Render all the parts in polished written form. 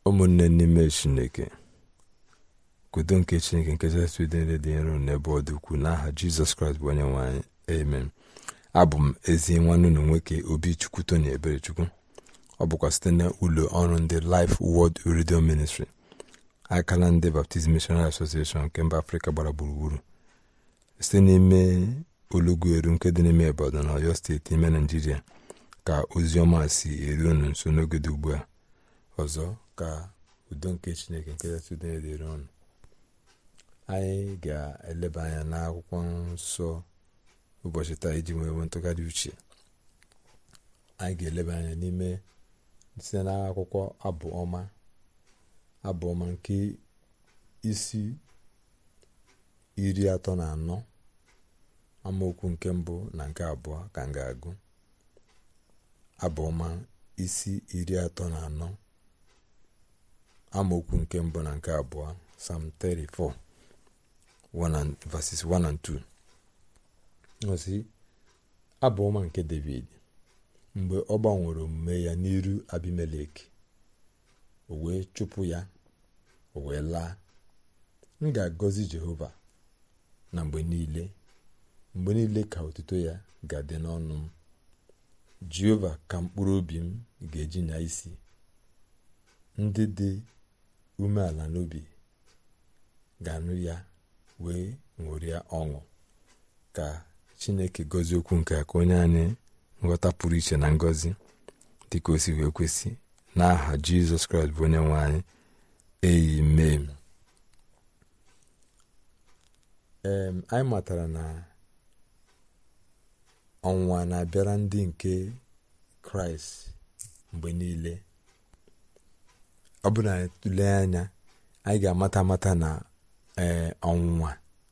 ụmụnne n'ime Chineke, kwudo nke Chineke nke kachasị udo niile dị nro n'ebe ọ dị ukwuu, n'aha Jizọs Kraịst bụ onye nwe anyị, amen. Abụ m ezi nwanne unu nwoke Obichukwu Tony Eberechukwu. Ọ bụkwa site na ụlọ ọrụ ndị Life Word Radio Ministry, akala ndị Baptist Missionary Association nke mba Afrịka gbara gburugburu, site n'ime Olugweru nke dị n'ime Ibadan na Ọyọ steeti ime Nigeria, ka ozi ọma si eru unu nso n'oge dị ugbu a. Ọzọ ka udo nke Chineke nke kachasị udo niile dịrị ọnụ. Anyị ga-eleba anya n'akwụkwọ nsọ ụbọchị taa iji nwee ntụgharị uche. Anyị ga-eleba anya n'ime site n'akwụkwọ abụ ọma nke isi 34 amaokwu nke mbụ na nke abụọ ka m ga-agụ. Abụ ọma isi 34 amaokwu nke mbụ na nke abụọ, Psalm 34 verses 1 and 2. Ozi abụ ọma nke David mgbe ọ gbanwere omume ya n'iru Abimelek, o wee chụpụ ya, o wee laa. M ga-agọzi Jehova na mgbe niile ka otuto ya ga-adị n'ọnụ m. Jehova ka mkpụrụ obi m ga-eji nya isi. Ndị dị umeala n'obi ga-anụ ya wee ṅụrịa ọṅụ. Ka Chineke gọzie okwu nke a, ka onye anyị nghọta pụrụ iche na ngọzi dịka o si wee kwesị, n'aha Jizọs Kraịst bụ onye nwe anyị, amen. Anyị matara na ọnwụnwa na-abịara ndị nke Kraịst mgbe niile. Ọ bụrụ na anyị tụlee anya, anyị ga-amata na ọnwụnwa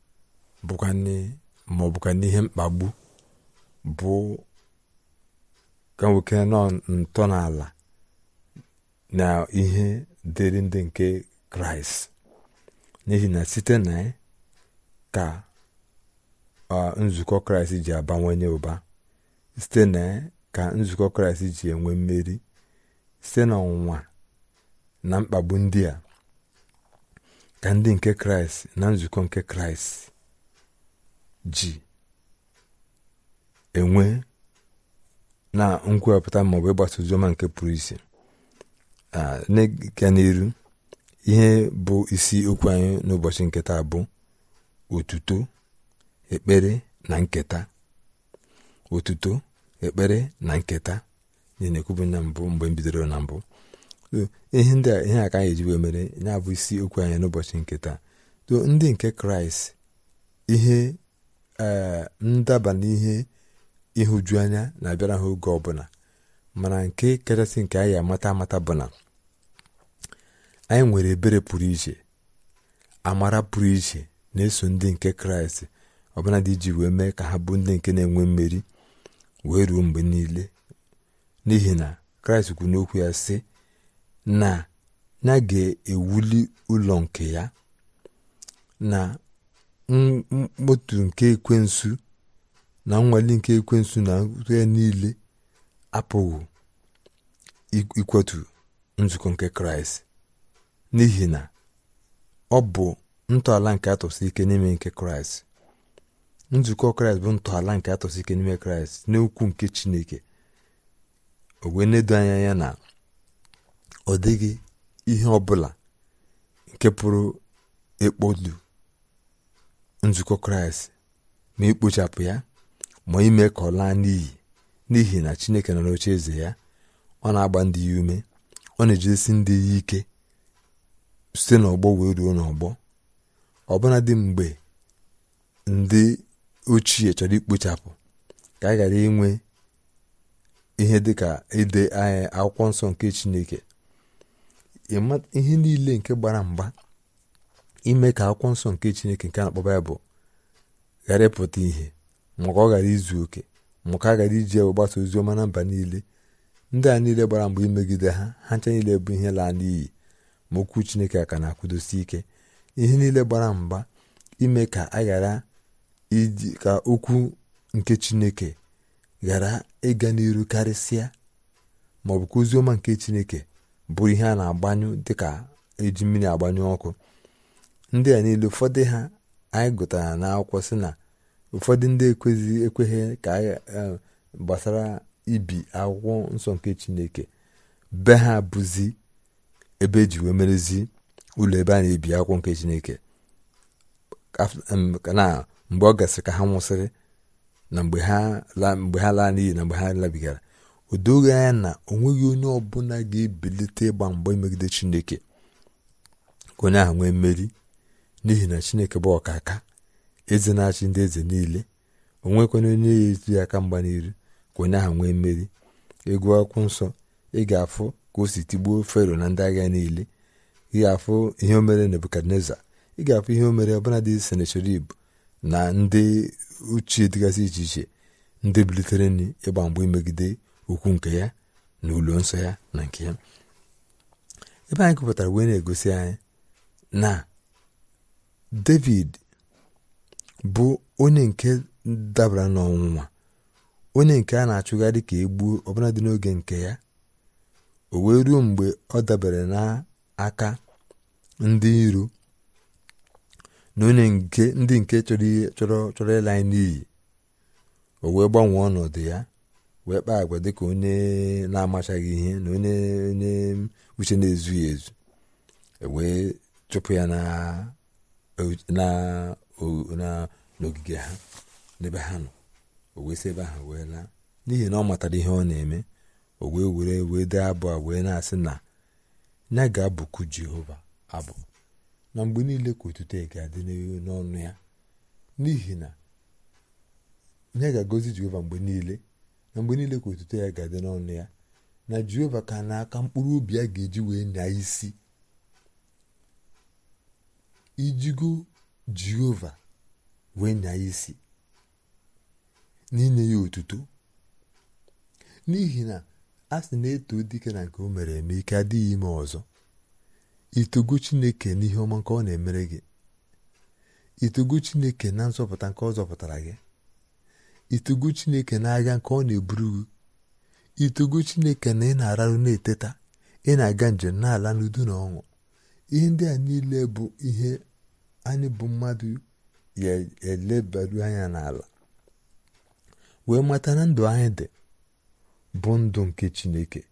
bụkwa n'ihe mkpagbu bụ ka nwoke nọ ntọala na ihe dịrị ndị nke Kraịst, n'ihi na site na ka nzukọ Kraịst ji abawanye ụba, site na ka nzukọ Kraịst ji enwe mmeri, site na ọnwụnwa na mkpagbu ndị a, ka ndị nke Kraịst na nzukọ nke Kraịst ji enwe na nkwupụta maọbụ ịgbasa oziọma nke pụrụ iche. N'ịga n'iru, ihe bụ isi okwu anyị n'ụbọchị nke taa bụ otuto, ekpere na nketa. Otuto, ekpere na nketa. Ihe na-ekwubu na mbụ mgbe m bidoro na mbụ. Ihe ndị a, ihe a ka anyị eji wee mere ya bụ isi okwu anyị n'ụbọchị nke taa. Ndị nke Kraịst, ihe ndaba na ihe ịhụju anya na-abịara ha oge ọbụla, mana nke kachasị nke anyị amata bụ na anyị nwere ebere pụrụ iche, amara pụrụ iche na-eso ndị nke Kraịst, ọbụla dị iji wee mee ka ha bụ ndị nke na-enwe mmeri wee ruo mgbe niile. N'ihi na Kraịst kwuru n'okwu ya sị na ya ga-ewuli ụlọ nke ya, na mkpọtụ nke ekwensu na nnwale nke ekwensu na ya niile apụghị ikwetu nzukọ nke Kraịst, n'ihi na ọ bụ ntọala nke atọsi ike n'ime nke Kraịst. Nzukọ Kraịst bụ ntọala nke atọsi ike n'ime Kraịst n'okwu nke Chineke. O wee nedo anya ya na ọ dịghị ihe ọbụla nke pụrụ ekpolu nzukọ Kraịst ma ikpochapụ ya, ma ime ka ọ laa n'iyi, n'ihi na Chineke nọ n'oche eze ya. Ọ na-agba ndị ya ume, ọ na-ejidesi ndị ya ike site n'ọgbọ wee ruo n'ọgbọ. Ọbụna dị mgbe ndị ochie chọrọ ikpochapụ, ka a ghara inwe ihe dịka ide akwụkwọ nsọ nke Chineke, ihe niile nke gbara mgba ime ka akwụkwọ nsọ nke Chineke nke a na-akpọ Baịbụl ghara ịpụta ihe, maka ọ ghara izu oke, maka a ghara iji ewe gbasa ozi ọma na mba niile. Ndị a niile gbara mgbe imegide ha ncha niile bụ ihe laa n'iyi, ma okwu Chineke ka na-akwụdosi ike. Ihe niile gbara mgba ime ka a ghara iji ka okwu nke Chineke ghara ịga n'iru karịsịa, ma ọ bụ ka ozi ọma nke Chineke bụrụ ihe a na-agbanyụ dịka eji mmiri agbanyụ ọkụ. Ndị a niile ụfọdụ ha anyị gụtara n'akwụkwọ sị na ụfọdụ ndị ekweghị ka gbasara ibi akwụkwọ nsọ nke Chineke, be ha bụzi ebe eji wee merezi ụlọ ebe a na-ebi akwụkwọ nke Chineke na mgbe ọ gasịrị ka ha nwụsịrị na mgbe ha laa n'iyi na mgbe ha labigara. O doghị anya na o nweghị onye ọbụla ga-ebilite ịgba mgba imegide Chineke ka onye ahụ nwee mmeri, n'ihi na Chineke bụ ọkaka, eze na-achị ndị eze niile. O nwekwana onye ya etu ya aka mgba n'iru ka onye ahụ nwee mmeri. Egwu akwụkwọ nsọ ị ga-afụ ka o si tigbuo Fero na ndị agha niile. Ị ga-afụ ihe o mere Nebukadneza. Ị ga-afụ ihe o mere ọbụla dị Senacherib na ndị ochie dịgasị iche iche, ndị bilitere nri ịgba mgba imegide okwu nke ya na ụlọ nsọ ya na nke ya. Ebe anyị gụpụtara wee na-egosi anyị na David bụ onye nke dabara n'ọnwụnwa, onye nke a na-achụgharị ka egbuo ọbụla dị n'oge nke ya. O wee ruo mgbe ọ dabere n'aka ndị iro na onye ndị nke chọrọ ịla anyị n'iyi. O wee gbanwee ọnọdụ ya, wee kpaa agwa dịka onye na-amachaghị ihe na onye uche na-ezughị ezu. E wee chụpụ ya n'ogige ha n'ebe ha nọ. O wee si ebe ahụ wee laa, n'ihi na ọ matara ihe ọ na-eme. O wee dee abụ a wee na-asị na ya ga-abụku Jehova abụ na mgbe niile ka otuto ya ga-adị n'ọnụ ya, n'ihi na ya ga-agọzi Jehova mgbe niile, na mgbe niile ka otuto ya ga-adị n'ọnụ ya, na Jehova ka n'aka mkpụrụ obi ya ga-eji wee nyaa isi. Ijigo Jehova wee nyaa isi n'inye ya otuto, n'ihi na a sị na-eto dike na nke o mere eme ike adịghị ime ọzọ. Itogo Chineke n'ihe ọma nke ọ na-emere gị, itogo Chineke na nzọpụta nke ọ zọpụtara gị, itogo Chineke n'agha nke ọ na-eburu gị, itogo Chineke na ị na-ararụ na-eteta, ị na-aga njem n'ala n'udo na ọṅụ. Ihe ndị a niile bụ ihe anyị bụ mmadụ ya elebaru anya n'ala wee mata na ndụ anyị dị bụ ndụ nke Chineke.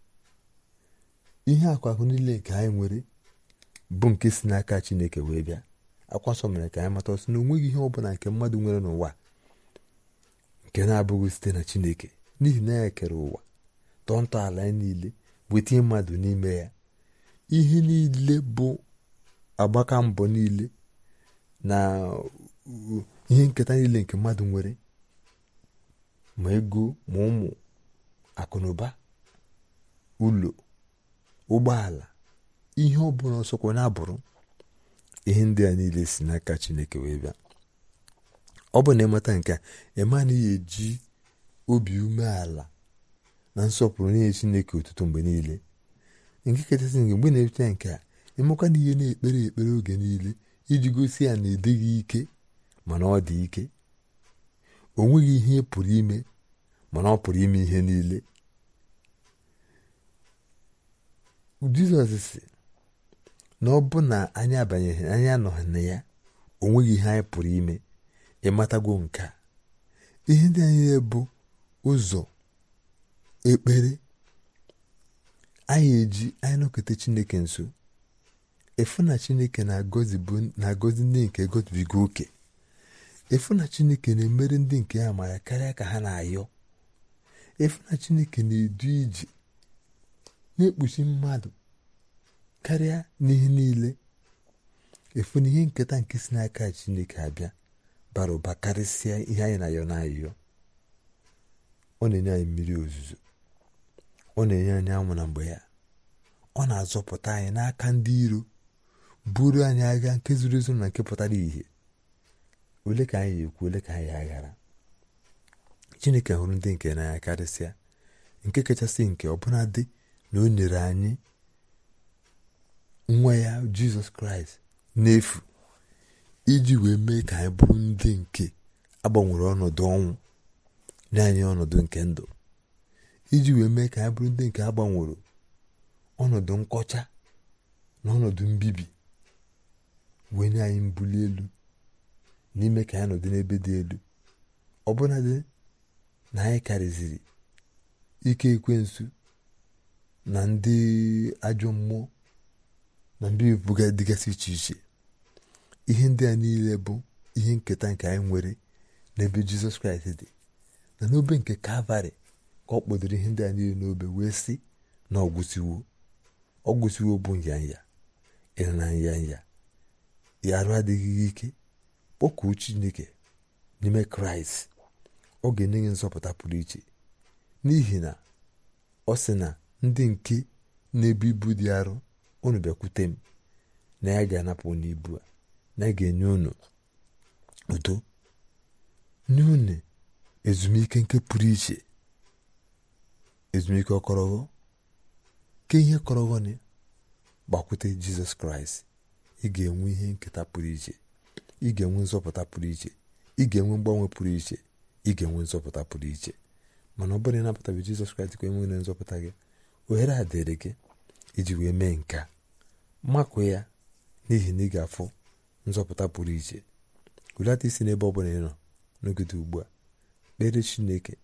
Ihe akụ niile nke anyị nwere bụ nke si n'aka Chineke wee bịa. Akwụkwọ nsọ mere ka anyị mata sị na o nweghị ihe ọbụla nke mmadụ nwere n'ụwa nke na-abụghị site na Chineke, n'ihi na ya kere ụwa tọọ ntọala ya niile wetinye mmadụ n'ime ya. Ihe niile bụ agbaka mbọ niile na ihe nketa niile nke mmadụ nwere, ma ego ma ụmụ, akụnụba, ụlọ, ụgbọala, ihe ọbụla ọsọkwa na-abụrụ, ihe ndị a niile si n'aka Chineke wee bịa. Ọ bụ na ịmata nke a, ịma na ihe eji obi umeala na nsọpụrụ nye Chineke otuto mgbe niile. Nke kachasị mgbe na-eche nke a, ịmakwa na ihe na-ekpere ekpere oge niile iji gosi ya na ịdịghị ike mana ọ dị ike. O nweghị ihe ị pụrụ ime mana ọ pụrụ ime ihe niile. Jizọs sị na ọ bụ na anyị abanyeghị, anyị anọghị na ya, o nweghị ihe anyị pụrụ ime. Ịmatagwo nke a, ihe ndị anyị bụ ụzọ ekpere anyị eji anyị nọkọta Chineke nso. Efu na Chineke na-agọzi ndị nke gozibiga oke. Efu na Chineke na-emere ndị nke ya mara karịa ka ha na-ayọ. Efu na Chineke na-edu ije na-ekpuchi mmadụ karịa n'ihe niile. Efu na ihe nketa nke si n'aka Chineke abịa bara ụba karịsịa ihe anyị na-ayọ na-ayọ. Ọ na-enye anyị mmiri ozuzo, ọ na-enye anyị anwụ na mgbe ya, ọ na-azọpụta anyị n'aka ndị iro, buru anyị agha nke zuru ezu na nke pụtara ihe. Ole ka anyị ekwu, ole ka anyị aghara. Chineke hụrụ ndị nke n'anya karịsịa, nke kachasị nke ọbụla dị na o nyere anyị nwa ya Jizọs Kraịst n'efu iji wee mee ka anyị bụrụ ndị nke agbanwere ọnọdụ ọnwụ nye anyị ọnọdụ nke ndụ, iji wee mee ka anyị bụrụ ndị nke agbanwere ọnọdụ nkọcha na ọnọdụ mbibi, wee nye anyị mbuli elu n'ime ka ya nọdụ n'ebe dị elu, ọbụnadị na anyị karịziri ike ekwensu na ndị ajọ mmụọ na mbibi buga dịgasị iche iche. Ihe ndị a niile bụ ihe nketa nke anyị nwere n'ebe Jizọs Kraịst dị, na n'obe nke Kalvarị ka ọ kpọdoro ihe ndị a niile n'obe, wee sị na ọgwụsiwo bụ nyanya. Ịnọ na nyanya ya arụ adịghị ike, kpọkuo Chineke n'ime Kraịst, ọ ga-enye gị nzọpụta pụrụ iche, n'ihi na ọ sị na ndị nke na-ebu ibu dị arọ, unu bịakwute m, na ya ga-anapụ n'ibu a, na ya ga-enye unu udo, nye unu ezumike nke pụrụ iche, ezumike ọkọrọghọ. Ke ihe kọrọghọ na gbakwute Jizọs Kraịst, ị ga-enwe ihe nketa pụrụ iche, ị ga-enwe nzọpụta pụrụ iche, ị ga-enwe mgbanwe pụrụ iche, ị ga-enwe nzọpụta pụrụ iche. Mana ọ bụrụ na ịnapụtabe Jizọs Kraịst ka enwe nzọpụta gị, ohere a dịrị gị iji wee mee nke a, makụ ya, n'ihi na ị ga-afụ nzọpụta pụrụ iche. Hulata isi n'ebe ọ bụla ị nọ n'ogide ugbu a, kpere Chineke,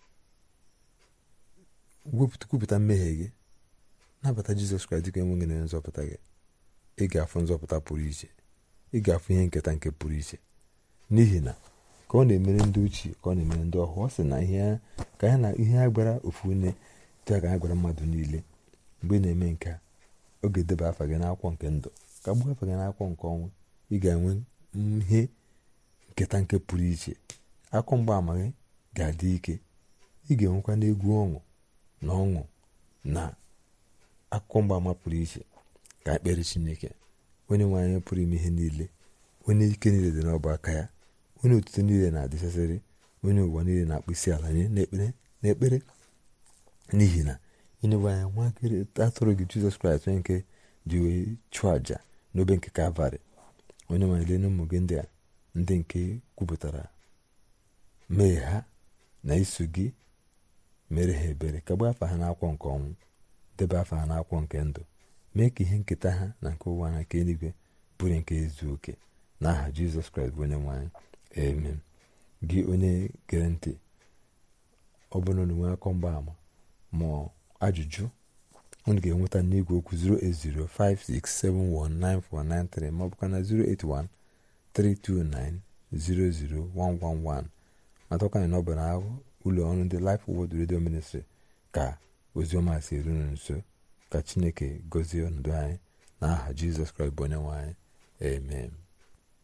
kwupụta mmehie gị, nabata Jizọs Kraịst dịka enweghị na nzọpụta gị. Ị ga-afụ nzọpụta pụrụ iche, ị ga-afụ ihe nketa nke pụrụ iche, n'ihi na ka ọ na-emere ndị ochie ka ọ na-emere ndị ọhụụ. Ọ sị na ihe ya gwara ofu onye dị ka ya gwara mmadụ niile. Mgbe ị na-eme nke a, ọ ga-edeba afa gị n'akwụkwọ nke ndụ, ka gbuo afa gị n'akwụkwọ nke ọnwụ. Ị ga-enwe ihe nketa nke pụrụ iche, akụ mgbaama gị ga-adị ike, ị ga-enwekwa n'egwu ọṅụ na ọṅụ na akụkọ mgbaama pụrụ iche. Ka ekpere Chineke, onye nwe anyị pụrụ ime ihe niile, onye ike niile dị n'ọbụ aka ya, onye otuto niile na-adịsasịrị, onye ụwa niile na-akpụ isi ala nye n'ekpere, n'ihi na ịnyewe anyị nwa atụrụ gị Jizọs Kraịst, onye nke ji wee chụọ àjà n'obe nke Kalvarị. Onye nwe anyị, lee ụmụ gị ndị a, ndị nke kwupụtara mmehie ha na iso gị, mere ha ebere, kagbuo afa ha n'akwụkwọ nke ọnwụ, debe afa ha n'akwụkwọ nke ndụ, mee ka ihe nketa ha na nke ụwa na nke eluigwe bụrụ nke ezu oke, n'aha Jizọs Kraịst bụ onye nwe anyị, amen. Gị onye gere ntị, ọ bụrụ na onwe akọ mgbaama ma ajụjụ, unu ga-enweta n'igwe okwu 08056719493 ma ọ bụkwa na 08132900111. matakwana na ọ bụ n'ahụ ụlọ ọrụ ndị Life Word Radio Ministry ka oziọma si eru nso. Ka Chineke gọzie ọnọdụ anyị, n'aha Jizọs Kraịst bụ onye nwe anyị, amen.